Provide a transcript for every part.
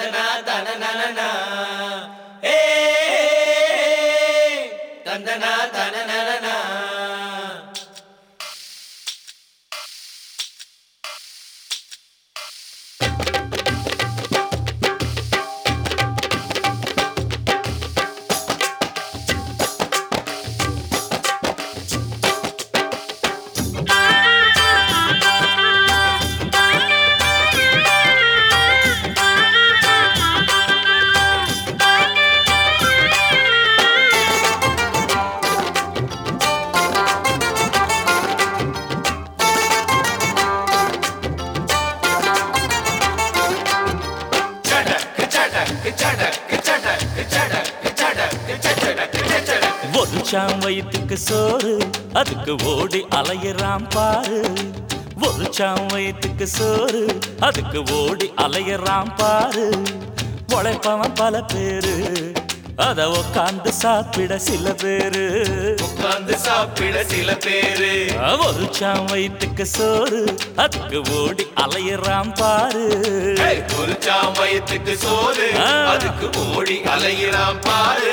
தந்தனா தனனனா ஏ தந்தனா தனனனா ஒரு சாம் வயிற்றுக்கு சோறு அதுக்கு ஓடி அலையறாம் பாரு ஒரு சாம் வயிற்றுக்கு சோறு அதுக்கு ஓடி அலையறாம் பாரு உழைப்பவன் பல பேரு அத உட்கார்ந்து சாப்பிட சில பேரு ஒரு சாம் வயிற்றுக்கு சோறு அதுக்கு ஓடி அலையறாம் பாரு ஒரு சாம் வயிற்றுக்கு சோறு அதுக்கு ஓடி அலையறாம் பாரு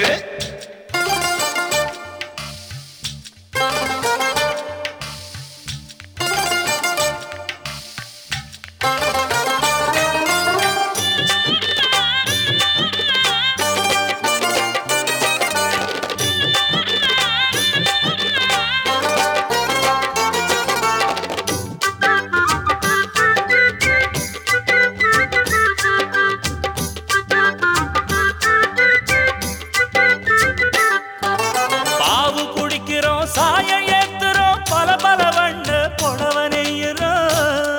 சாயம் ஏத்துறோம் பல பல வண்டு புடவனையிறோம்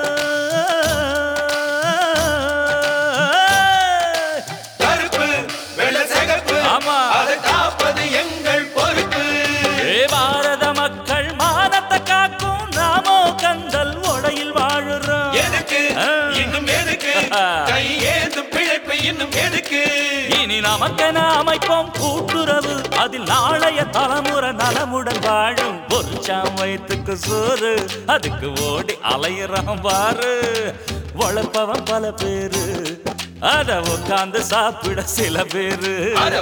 கருப்பு வெள்ளை சிகப்பு அதை காப்பது எங்கள் பொறுப்பு பாரத மக்கள் மானத்தை காக்கும் நாமோ கந்தல் உடையில் வாழுறோம் எதுக்கு இன்னும் எதுக்கு கை ஏந்தும் பிழைப்பு இன்னும் எதுக்கு இனி நமக்கென அமைப்போம் கூட்டுறவு அதில் நாளைய தலைமுறை நலமுடன் வாழும் ஒரு சாம் வயிற்றுக்கு சோறு அதுக்கு ஓடி அலையறாம் பாரு உழைப்பவன் பல பேரு அத உட்கார்ந்து சாப்பிட சில பேரு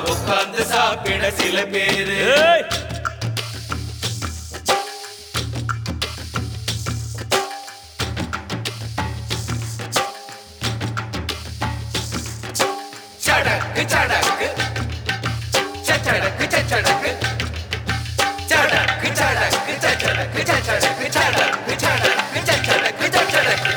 சடக்கு சடக்கு சடக்கு சடக்கு சடக்கு சடக்கு சடக்கு சடக்கு சடக்கு சடக்கு சடக்கு சடக்கு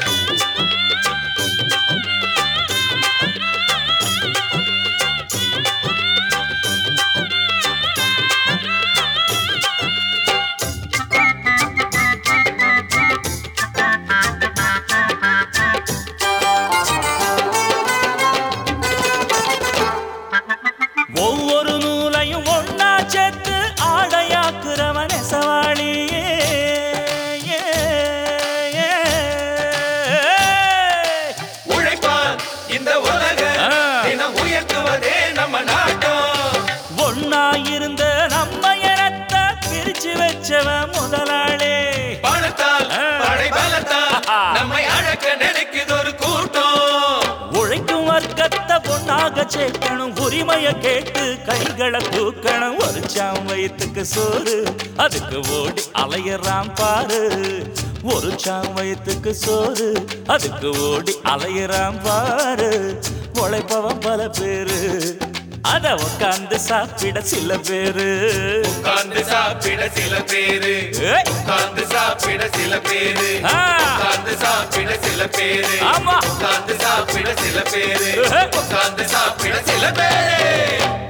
ஒவ்வொரு நூலையும் ஒன்னா சேர்த்து ஆடையாக்குறவன் சவாளியே உழைப்பான் இந்த உலக தினம் உயர்த்துவதே நம்ம நாட்டம் ஒன்னா இருந்த நம்ம இனத்தை பிரிச்சு வச்சவன் முதலாளி பணத்தால் படை பலத்தால் நம்மை அழக்க நினைக்குது ஒரு கூட்டம் உழைக்கும் வர்க்கத்தை பொண்ணாக சேர்க்கணும் உரிமைய கேட்டு கைகளை தூக்கணும் ஒரு சாம் வயிற்றுக்கு சோறு அதுக்கு ஓடி அலையறாம் பாரு ஒரு சாம் வயிற்றுக்கு சோறு அதுக்கு ஓடி அலையறாம் பாரு உழைப்பவன் பல பேரு அத உட்கார்ந்து சாப்பிட சில பேரு உட்கார்ந்து சாப்பிட சில பேரு உட்கார்ந்து சாப்பிட சில பேரு உட்கார்ந்து சாப்பிட சில பேரு ஆமா உட்கார்ந்து சாப்பிட சில பேரு உட்கார்ந்து சாப்பிட சில பேரு